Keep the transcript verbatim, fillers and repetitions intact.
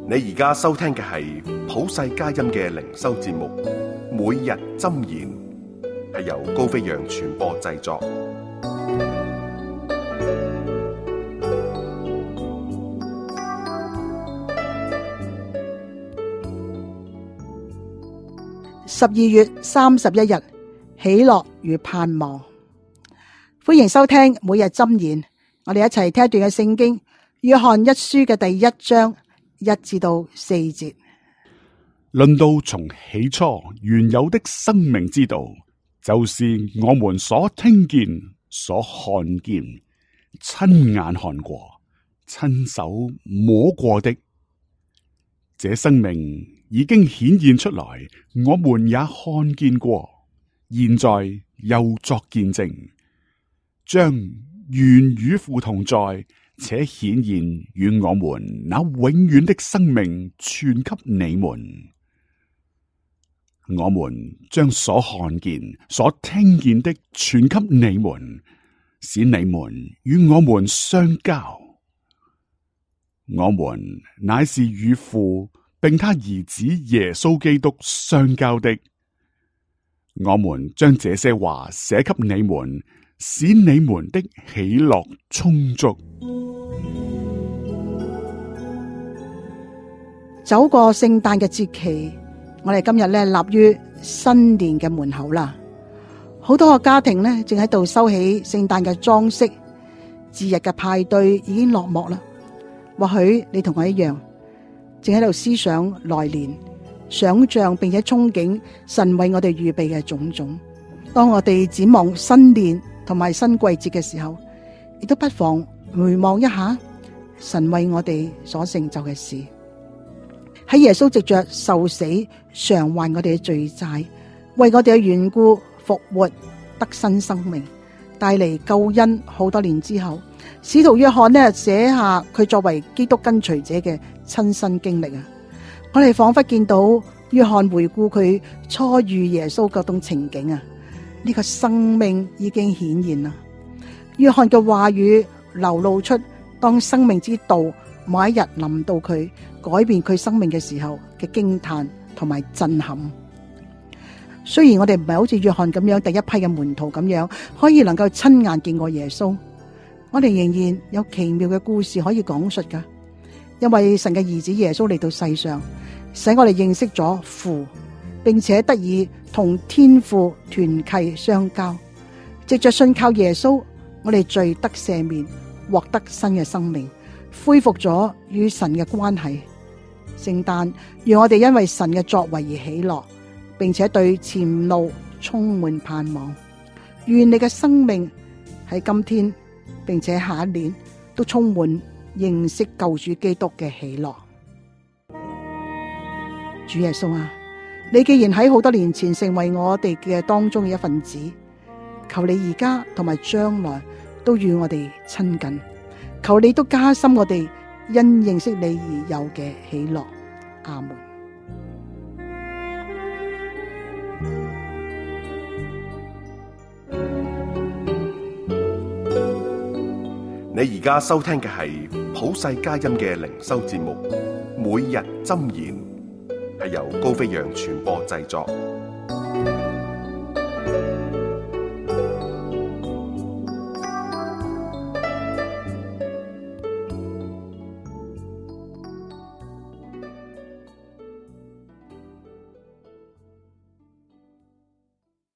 你而家收聽嘅係普世佳音嘅靈修節目，每日箴言，係由高飛揚傳播製作。 十二月三十一日，喜樂與盼望。歡迎收聽每日箴言，我哋一齊聽一段嘅聖經，約翰一書嘅第一章一至到四節。 論到從起初原有的生命之道，就是我們所聽見、所看見、親眼看過、親手摸過的。這生命已經顯現出來，我們也看見過，現在又作見證，將原與父同在，且顯現與我們那永遠的生命傳給你們。我們將所看見、所聽見的傳給你們，使你們與我們相交。我們乃是與父並他兒子耶穌基督相交的。我們將這些話寫給你們，使你們的喜樂充足。 走過聖誕嘅節期，我哋今日咧立於新年嘅門口啦。好多個家庭咧正喺度收起聖誕嘅裝飾，節日嘅派對已經落幕啦。或許你同我一樣，正喺度思想來年，想象並且憧憬神為我哋預備嘅種種。當我哋展望新年同埋新季節嘅時候，亦都不妨回望一下神為我哋所成就嘅事。喺耶穌藉着受死償還我哋嘅罪債，為我哋嘅緣故復活得新生命，帶嚟救恩。好多年之後，使徒約翰呢寫下佢作為基督跟隨者嘅親身經歷啊！我哋仿佛見到約翰回顧佢初遇耶穌嗰種情景啊！呢個生命已經顯現啦。約翰嘅話語流露出當生命之道某一日臨到佢，改變佢生命嘅時候嘅驚嘆同埋震撼。雖然我哋唔係好似約翰咁樣第一批嘅門徒咁樣，可以能夠親眼見過耶穌，我哋仍然有奇妙嘅故事可以講述噶。因為神嘅兒子耶穌嚟到世上，使我哋認識咗父，並且得以同天父團契相交。藉着信靠耶穌，我哋罪得赦免，獲得新嘅生命，恢復咗與神嘅關係。聖誕讓我哋因為神嘅作為而喜樂，並且對前路充滿盼望。願你嘅生命喺今天並且下一年都充滿認識救主基督嘅喜樂。主耶穌啊，你既然喺好多年前成為我哋嘅當中嘅一份子，求你而家同埋將來都與我哋親近，求你都加深我哋因認識你而有嘅喜樂。阿門。 你而家收聽嘅係普世佳音嘅靈修節目，每日箴言，係由高飛揚傳播製作。